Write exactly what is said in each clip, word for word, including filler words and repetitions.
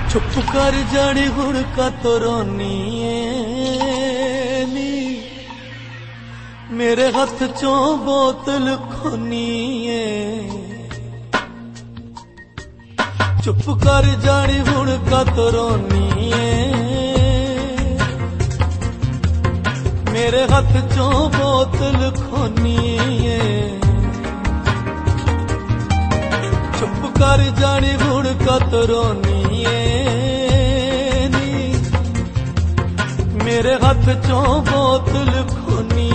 चुप कर जानी हुण का तो रोनी नी, मेरे हाथ चों बोतल खोनी चुप कर जानी हुण का तो रोनी मेरे हाथ चों बोतल खोनी चुप कर जानी हुण का तो रोनी मेरे हाथ चों बोतल खोनी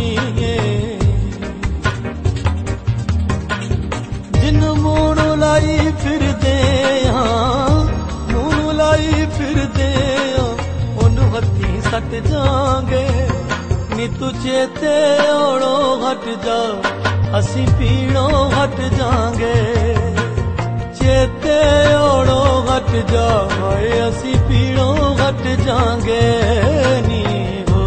जिन मूण लाई फिर दे मूण लाई फिर दे ओनू हथी सट जांगे नी तू चेते ओड़ो हट जा असी पीड़ो हट जांगे चेते ओड़ो हट जा असी पीड़ो हट जांगे नी हो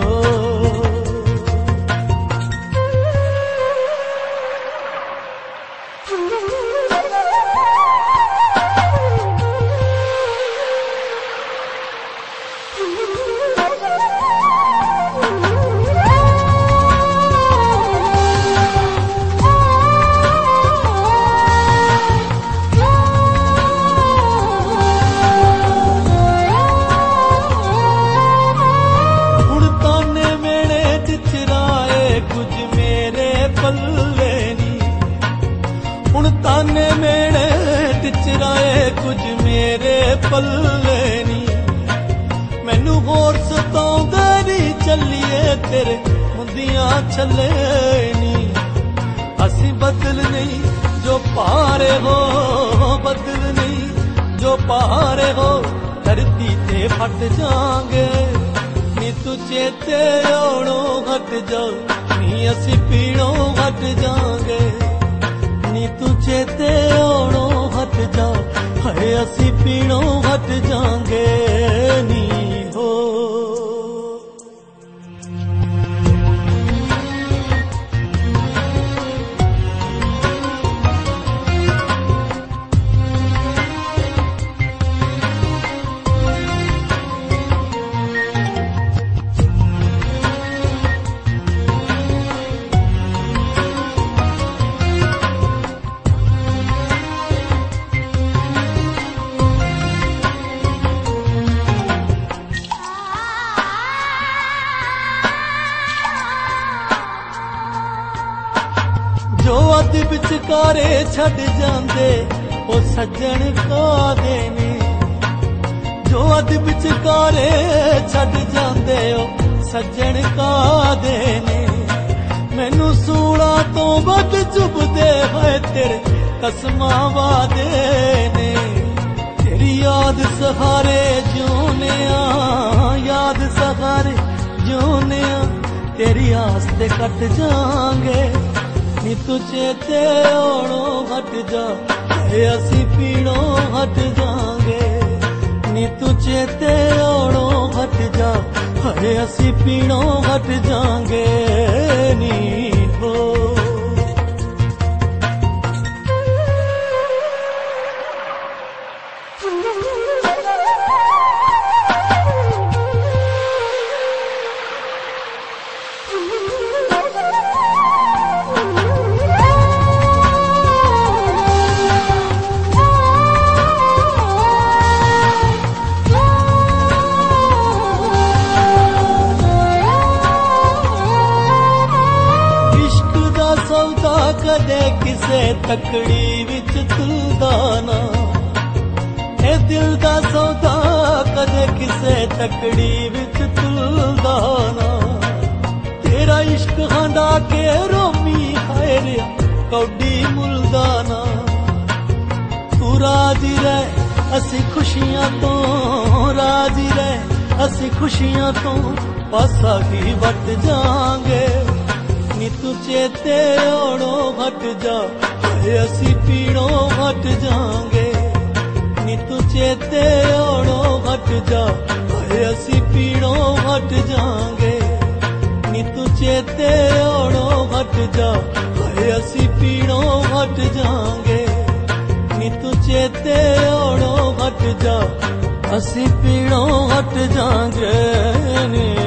ताने मेरे टिचराए कुछ मेरे पल्ले नी मैनू होर सताउंदे नी चलिए तेरे मुंदियां छले नी असी बदल नहीं जो पारे हो बदल नहीं जो पारे हो धरती ते फट जांगे नी तू चेते ओड़ो हट जा नी असी पीड़ों हट जांगे नी तू चेते ओड़ो हट जा है असी पीड़ों हट जांगे नी हो जो अद विचकारे छड़ जांदे ओ सज्जन कादे ने जो अद विचकारे छड़ जांदे ओ सज्जन कादे ने मैनू सूला तो बद चुभदे होए तेरे कसमां वादे ने तेरी याद सहारे जोने याद सहारे जोने तेरी आस ते कट जांगे नी तू चेते ओड़ो हट जा असी पीड़ों हट जांगे नी तू चेते ओड़ो हट जा असी पीड़ों हट जांगे नी हो कदे किसे तकड़ी विच तुलदा ना ए दिल दा सौदा कदे किसे तकड़ी विच तुलदा ना तेरा इश्क हांडा के रोमी हाय रे कौडी मुलदा ना तू राजी रह असी खुशियां तो राजी रह असी खुशियां तो पासा ही वट जांगे नी तू चेते ओड़ो हट जा असी पीड़ों हट जांगे नी तू चेते ओड़ो हट जा असी पीड़ों हट जांगे नी तू चेते ओड़ो हट जा असी पीड़ों हट जांगे नी तू चेते ओड़ो हट जा असी पीड़ों हट जांगे नी।